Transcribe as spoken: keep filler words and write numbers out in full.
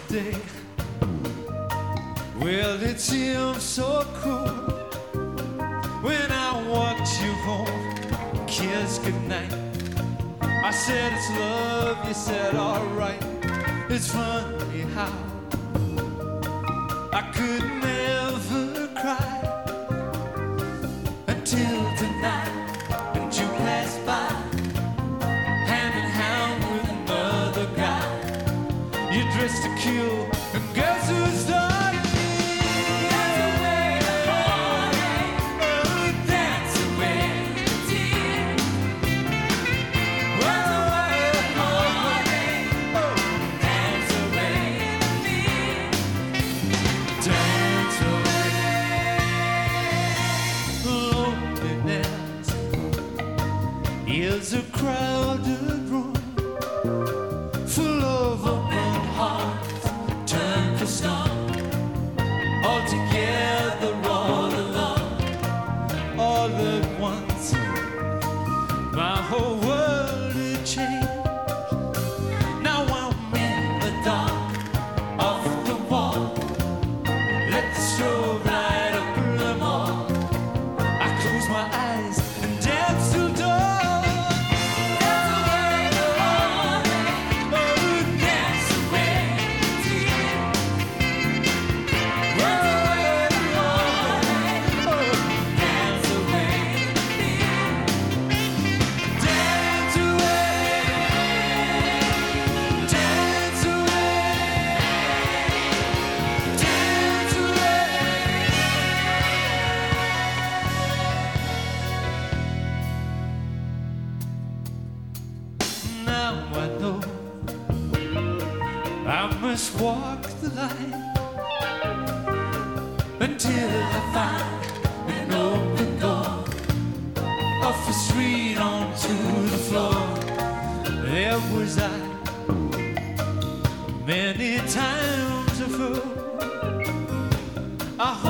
day. Well, it seems so cruel when I walked you home, kiss goodnight. I said it's love, you said alright. It's funny how I could never cry until tonight, and you passed by, hand in hand with another guy. You dressed to kill, and guess who's done? Is a crowded room full of open hearts turned to stone, all together, all alone, all at once. My whole world had changed. Now I'm in the dark of the wall. Let the strobe light up the mall. I close my eyes and dance till dawn. I must walk the line until I find an open door off the street onto the floor. There was I, many times before. I